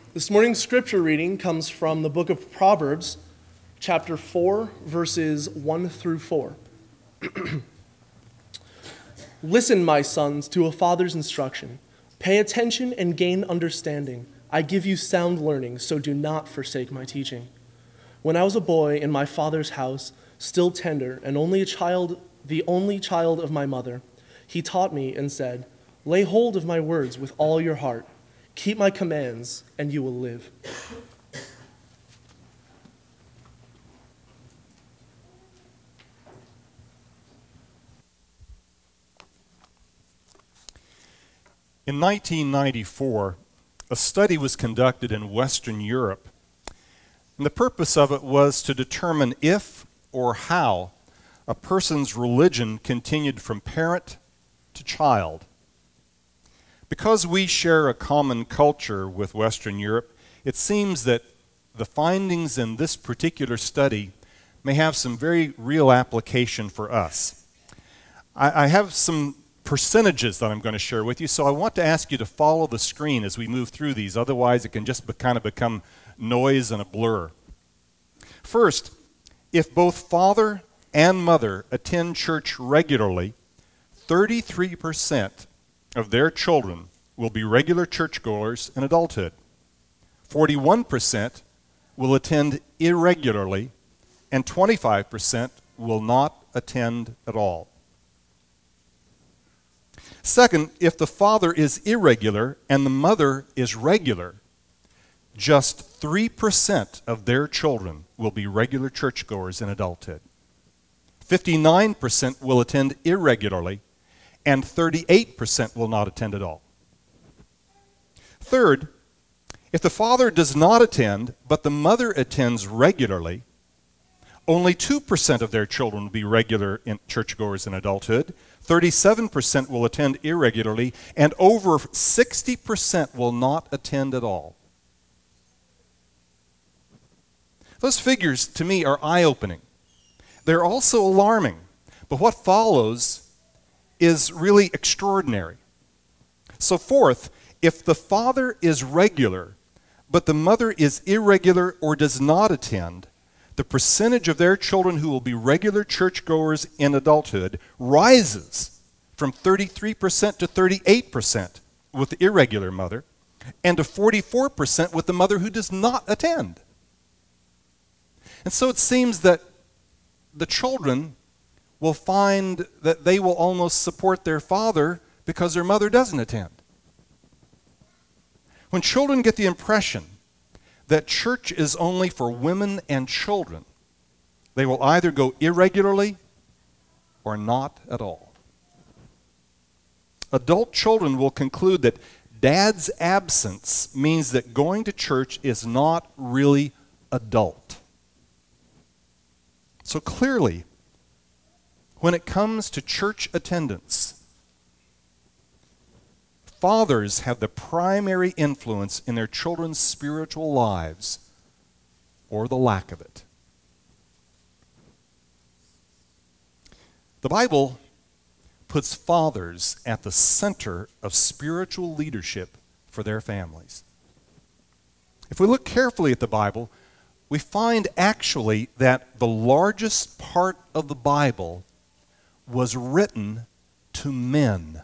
This morning's scripture reading comes from the book of Proverbs, chapter 4, verses 1 through 4. Listen, my sons, to a father's instruction. Pay attention and gain understanding. I give you sound learning, so do not forsake my teaching. When I was a boy in my father's house, still tender and the only child of my mother, he taught me and said, lay hold of my words with all your heart. Keep my commands, and you will live. In 1994, a study was conducted in Western Europe, and the purpose of it was to determine if or how a person's religion continued from parent to child. Because we share a common culture with Western Europe, it seems that the findings in this particular study may have some very real application for us. I have some percentages that I'm going to share with you, so I want to ask you to follow the screen as we move through these, otherwise it can just kind of become noise and a blur. First, if both father and mother attend church regularly, 33% of their children will be regular churchgoers in adulthood. 41% will attend irregularly, and 25% will not attend at all. Second, if the father is irregular and the mother is regular, just 3% of their children will be regular churchgoers in adulthood. 59% will attend irregularly, and 38% will not attend at all. Third, if the father does not attend, but the mother attends regularly, only 2% of their children will be regular churchgoers in adulthood, 37% will attend irregularly, and over 60% will not attend at all. Those figures, to me, are eye-opening. They're also alarming, but what follows is really extraordinary. So fourth, if the father is regular, but the mother is irregular or does not attend, the percentage of their children who will be regular churchgoers in adulthood rises from 33% to 38% with the irregular mother, and to 44% with the mother who does not attend. And so it seems that the children will find that they will almost support their father because their mother doesn't attend. When children get the impression that church is only for women and children, they will either go irregularly or not at all. Adult children will conclude that dad's absence means that going to church is not really adult. So clearly, when it comes to church attendance, fathers have the primary influence in their children's spiritual lives, or the lack of it. The Bible puts fathers at the center of spiritual leadership for their families. If we look carefully at the Bible, we find actually that the largest part of the Bible was written to men.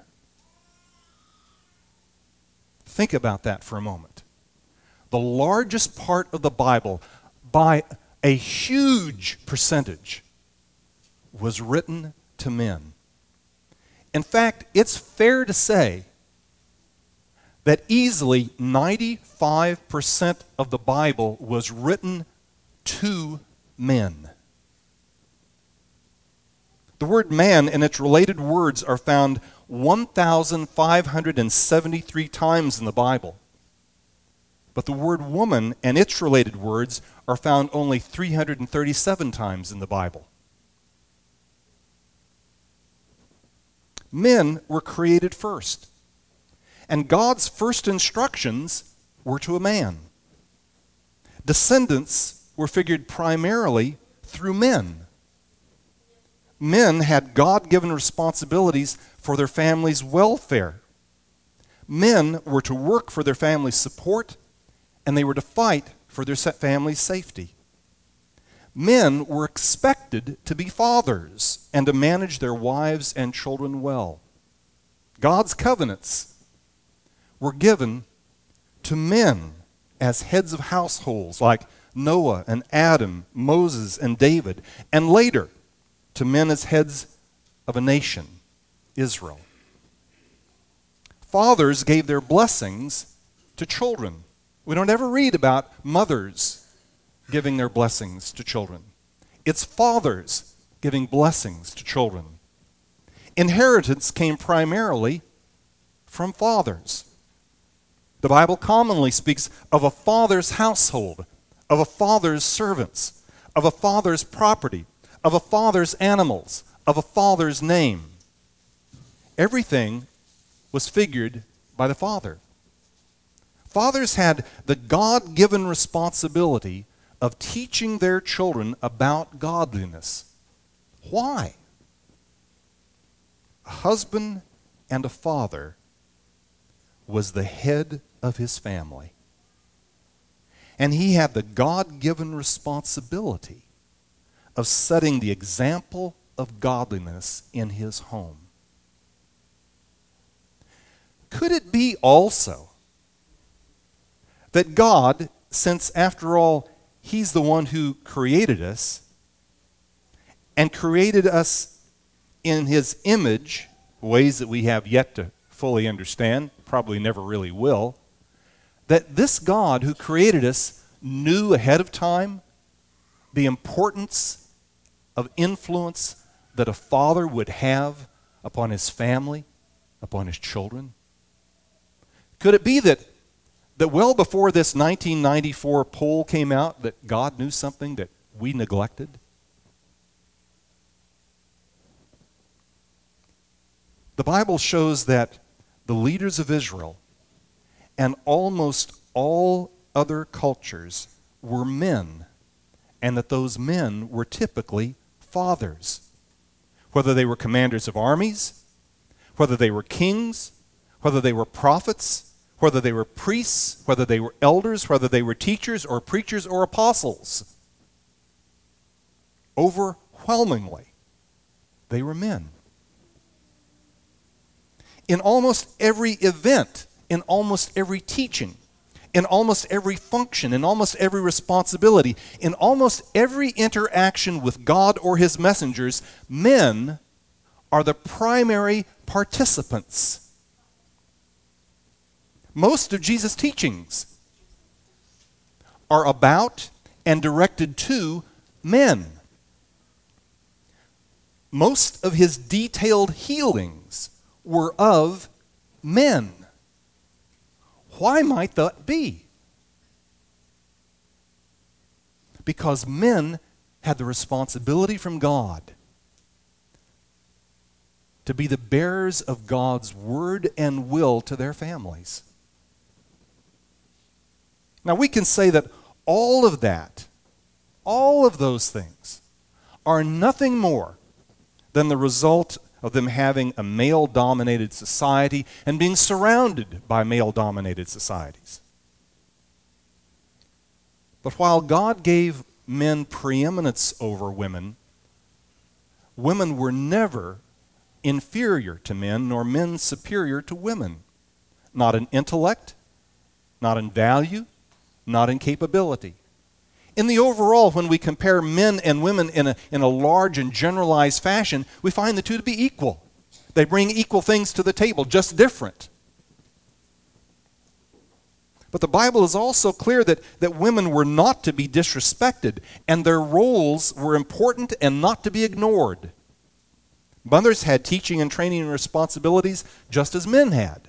Think about that for a moment. The largest part of the Bible, by a huge percentage, was written to men. In fact, it's fair to say that easily 95% of the Bible was written to men. The word man and its related words are found 1,573 times in the Bible. But the word woman and its related words are found only 337 times in the Bible. Men were created first, and God's first instructions were to a man. Descendants were figured primarily through men. Men had God-given responsibilities for their family's welfare. Men were to work for their family's support and they were to fight for their family's safety. Men were expected to be fathers and to manage their wives and children well. God's covenants were given to men as heads of households like Noah and Adam, Moses and David, and later to men as heads of a nation, Israel. Fathers gave their blessings to children. We don't ever read about mothers giving their blessings to children. It's fathers giving blessings to children. Inheritance came primarily from fathers. The Bible commonly speaks of a father's household, of a father's servants, of a father's property, of a father's animals, of a father's name. Everything was figured by the father. Fathers had the God-given responsibility of teaching their children about godliness. Why? A husband and a father was the head of his family. And he had the God-given responsibility of setting the example of godliness in his home. Could it be also that God, since after all, He's the one who created us, and created us in His image, ways that we have yet to fully understand, probably never really will, that this God who created us knew ahead of time the importance of influence that a father would have upon his family, upon his children? Could it be that well before this 1994 poll came out, that God knew something that we neglected? The Bible shows that the leaders of Israel and almost all other cultures were men, and that those men were typically fathers. Whether they were commanders of armies, whether they were kings, whether they were prophets, whether they were priests, whether they were elders, whether they were teachers or preachers or apostles. Overwhelmingly, they were men. In almost every event, in almost every teaching, in almost every function, in almost every responsibility, in almost every interaction with God or His messengers, men are the primary participants. Most of Jesus' teachings are about and directed to men. Most of His detailed healings were of men. Why might that be? Because men had the responsibility from God to be the bearers of God's word and will to their families. Now we can say that all of that, all of those things, are nothing more than the result of them having a male-dominated society and being surrounded by male-dominated societies. But while God gave men preeminence over women, women were never inferior to men, nor men superior to women. Not in intellect, not in value, not in capability. In the overall, when we compare men and women in a large and generalized fashion, we find the two to be equal. They bring equal things to the table, just different. But the Bible is also clear that women were not to be disrespected, and their roles were important and not to be ignored. Mothers had teaching and training and responsibilities just as men had.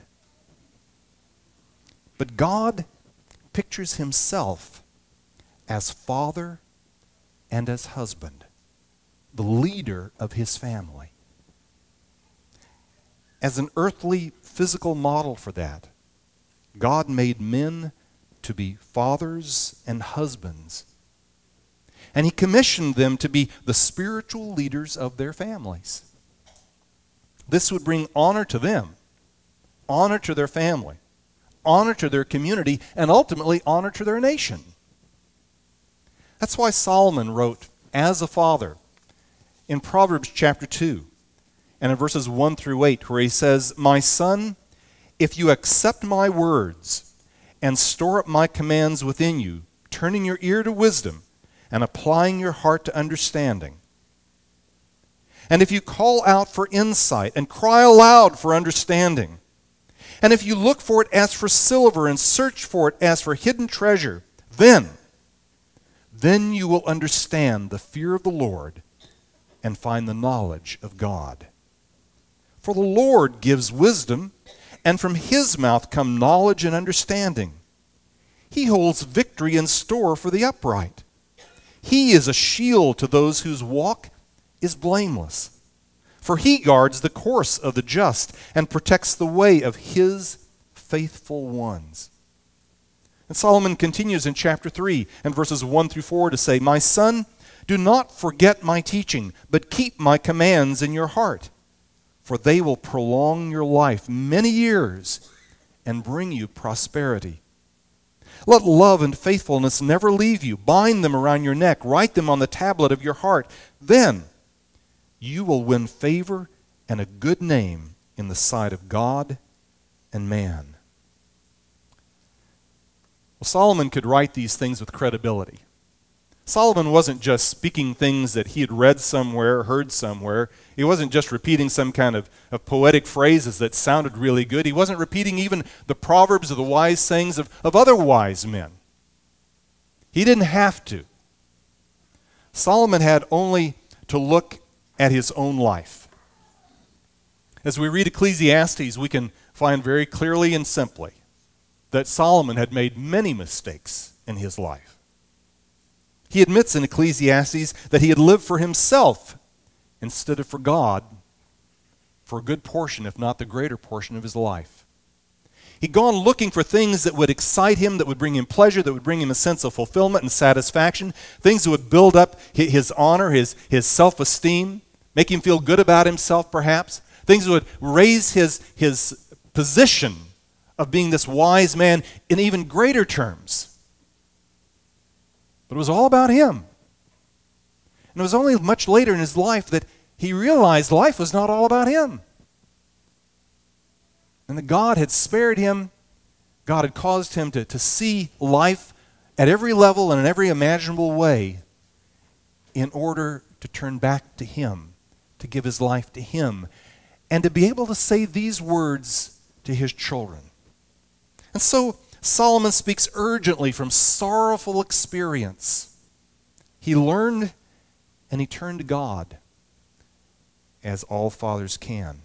But God pictures Himself as father and as husband, the leader of His family. As an earthly physical model for that, God made men to be fathers and husbands, and He commissioned them to be the spiritual leaders of their families. This would bring honor to them, honor to their family, honor to their community, and ultimately honor to their nation. That's why Solomon wrote, as a father, in Proverbs chapter 2, and in verses 1 through 8, where he says, "My son, if you accept my words and store up my commands within you, turning your ear to wisdom and applying your heart to understanding, and if you call out for insight and cry aloud for understanding, and if you look for it as for silver and search for it as for hidden treasure, then you will understand the fear of the Lord and find the knowledge of God. For the Lord gives wisdom, and from his mouth come knowledge and understanding. He holds victory in store for the upright. He is a shield to those whose walk is blameless. For he guards the course of the just and protects the way of his faithful ones." And Solomon continues in chapter 3 and verses 1 through 4 to say, "My son, do not forget my teaching, but keep my commands in your heart, for they will prolong your life many years and bring you prosperity. Let love and faithfulness never leave you. Bind them around your neck. Write them on the tablet of your heart. Then you will win favor and a good name in the sight of God and man." Well, Solomon could write these things with credibility. Solomon wasn't just speaking things that he had read somewhere, heard somewhere. He wasn't just repeating some kind of poetic phrases that sounded really good. He wasn't repeating even the proverbs or the wise sayings of other wise men. He didn't have to. Solomon had only to look at his own life. As we read Ecclesiastes, we can find very clearly and simply that Solomon had made many mistakes in his life. He admits in Ecclesiastes that he had lived for himself instead of for God for a good portion, if not the greater portion of his life. He'd gone looking for things that would excite him, that would bring him pleasure, that would bring him a sense of fulfillment and satisfaction, things that would build up his honor, his self-esteem, make him feel good about himself perhaps, things that would raise his position of being this wise man in even greater terms. But it was all about him. And it was only much later in his life that he realized life was not all about him. And that God had spared him, God had caused him to see life at every level and in every imaginable way in order to turn back to him, to give his life to him, and to be able to say these words to his children. And so Solomon speaks urgently from sorrowful experience. He learned and he turned to God, as all fathers can.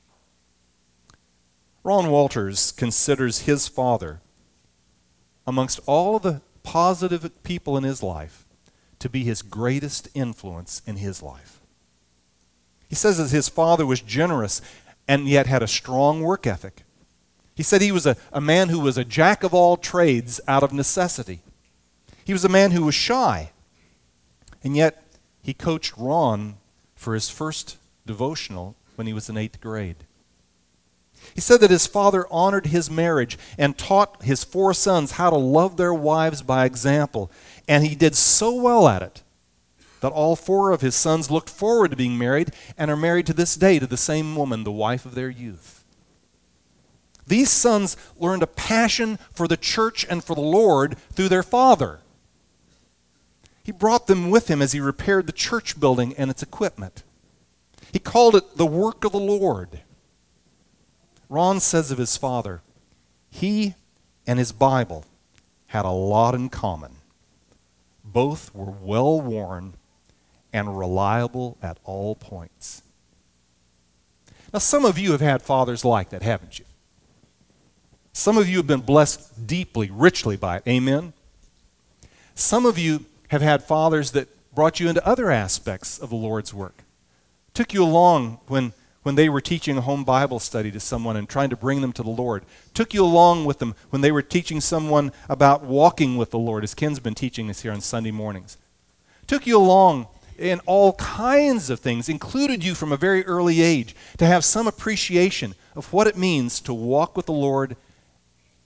Ron Walters considers his father, amongst all the positive people in his life, to be his greatest influence in his life. He says that his father was generous and yet had a strong work ethic. He said he was a man who was a jack of all trades out of necessity. He was a man who was shy, and yet he coached Ron for his first devotional when he was in 8th grade. He said that his father honored his marriage and taught his 4 sons how to love their wives by example, and he did so well at it that all 4 of his sons looked forward to being married and are married to this day to the same woman, the wife of their youth. These sons learned a passion for the church and for the Lord through their father. He brought them with him as he repaired the church building and its equipment. He called it the work of the Lord. Ron says of his father, he and his Bible had a lot in common. Both were well-worn and reliable at all points. Now, some of you have had fathers like that, haven't you? Some of you have been blessed deeply, richly by it. Amen? Some of you have had fathers that brought you into other aspects of the Lord's work. Took you along when they were teaching a home Bible study to someone and trying to bring them to the Lord. Took you along with them when they were teaching someone about walking with the Lord, as Ken's been teaching us here on Sunday mornings. Took you along in all kinds of things, included you from a very early age to have some appreciation of what it means to walk with the Lord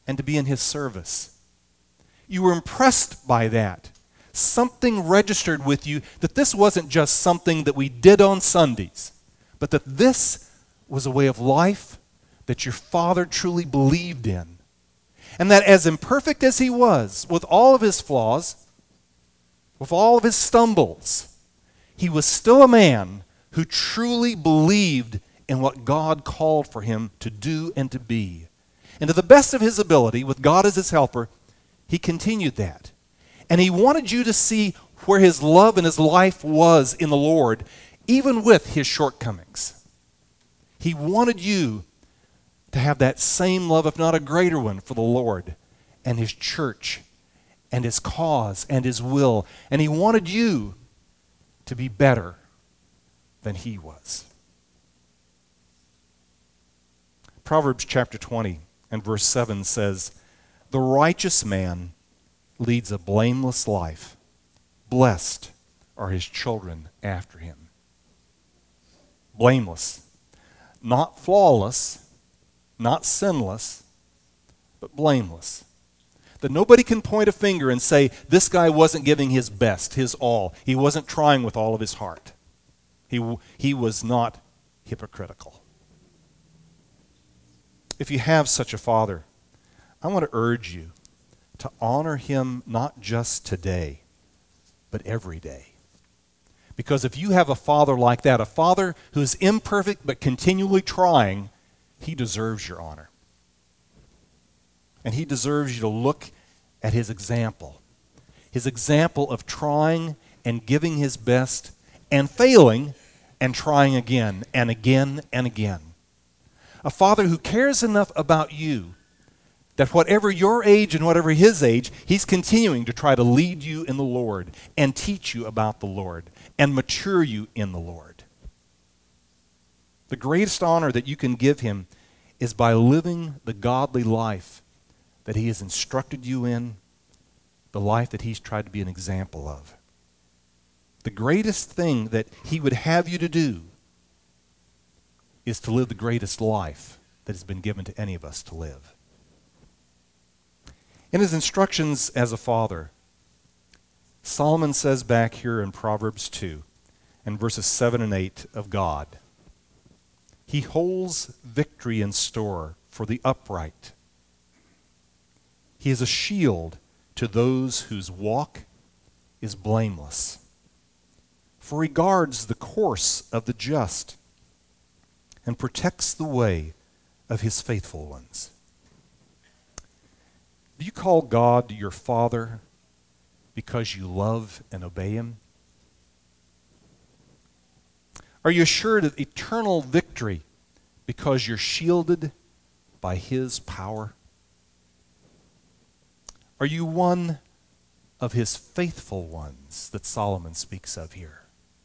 and to be in his service. You were impressed by that. Something registered with you that this wasn't just something that we did on Sundays, but that this was a way of life that your father truly believed in. And that as imperfect as he was, with all of his flaws, with all of his stumbles, he was still a man who truly believed in what God called for him to do and to be. And to the best of his ability, with God as his helper, he continued that. And he wanted you to see where his love and his life was in the Lord, even with his shortcomings. He wanted you to have that same love, if not a greater one, for the Lord and his church and his cause and his will. And he wanted you to be better than he was. Proverbs chapter 20 and verse 7 says, "The righteous man leads a blameless life. Blessed are his children after him." Blameless. Not flawless, not sinless, but blameless. That nobody can point a finger and say, this guy wasn't giving his best, his all. He wasn't trying with all of his heart. He was not hypocritical. If you have such a father, I want to urge you to honor him not just today, but every day. Because if you have a father like that, a father who is imperfect but continually trying, he deserves your honor. And he deserves you to look at his example of trying and giving his best and failing and trying again and again and again. A father who cares enough about you that whatever your age and whatever his age, he's continuing to try to lead you in the Lord and teach you about the Lord and mature you in the Lord. The greatest honor that you can give him is by living the godly life that he has instructed you in, the life that he's tried to be an example of. The greatest thing that he would have you to do is to live the greatest life that has been given to any of us to live. In his instructions as a father, Solomon says back here in Proverbs 2 and verses 7 and 8 of God, he holds victory in store for the upright. He is a shield to those whose walk is blameless. For he guards the course of the just and protects the way of his faithful ones. Do you call God your Father because you love and obey him? Are you assured of eternal victory because you're shielded by his power? Are you one of his faithful ones that Solomon speaks of here?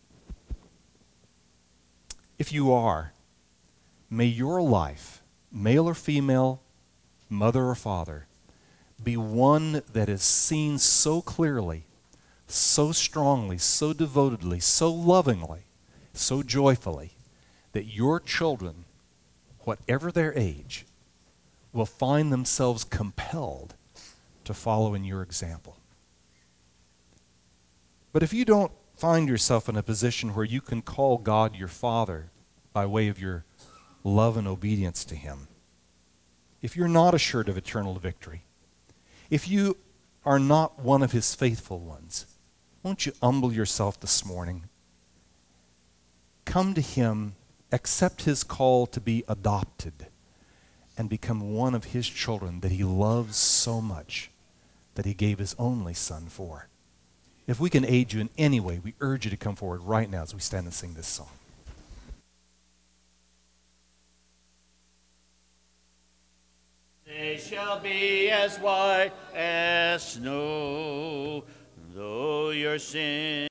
If you are, may your life, male or female, mother or father, be one that is seen so clearly, so strongly, so devotedly, so lovingly, so joyfully, that your children, whatever their age, will find themselves compelled to follow in your example. But if you don't find yourself in a position where you can call God your Father by way of your love and obedience to him, if you're not assured of eternal victory, if you are not one of his faithful ones, won't you humble yourself this morning? Come to him, accept his call to be adopted, and become one of his children that he loves so much that he gave his only son for. If we can aid you in any way, we urge you to come forward right now as we stand and sing this song. They shall be as white as snow, though your sin